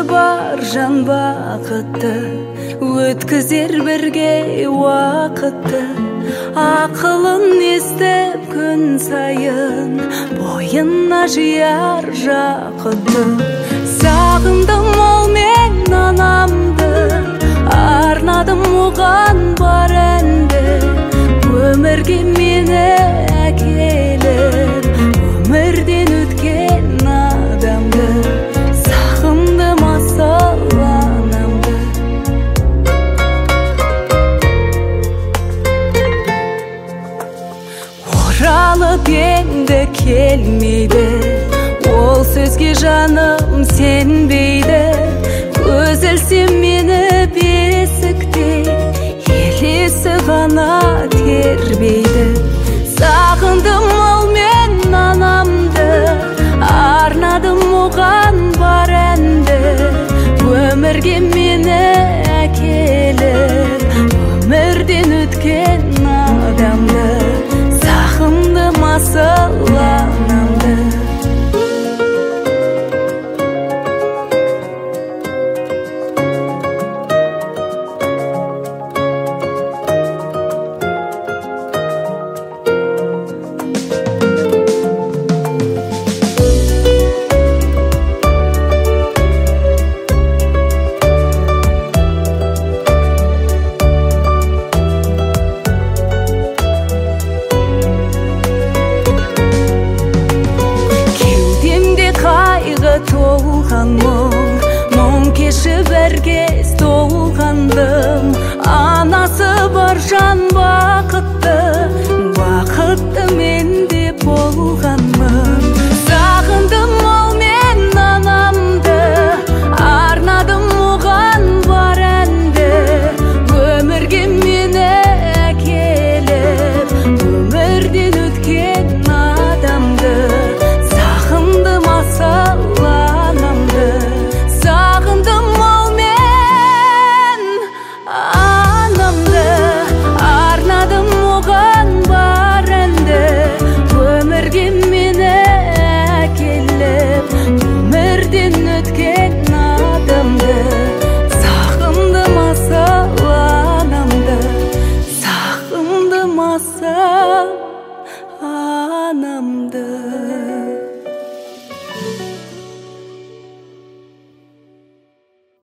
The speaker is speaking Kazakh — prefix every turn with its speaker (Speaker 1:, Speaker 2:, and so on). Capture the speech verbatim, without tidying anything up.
Speaker 1: бар жан бақытты, өткізер бірге уақытты. Ақылын естіп күн сайын, бойына жияр жақытты. Сағындым ол мен анамды, арнадым оған бар әнді. Өмірге мені әкеліп, өмірден өткен адамды. Сағындым асыл анамды. Оралып енді келмейді, ол сөзге жаным сенбейді. Көз ілсем мені бесікте, елесі ғана тербейді. Сағындым ол мен анамды, арнадым оған бар әнді. Өмірге мені әкеліп, өмірден өткен адамды. Сағындым асыл анамды. Толған мұң, мұң кешіп әркез толғандым. Анасы бар жан бар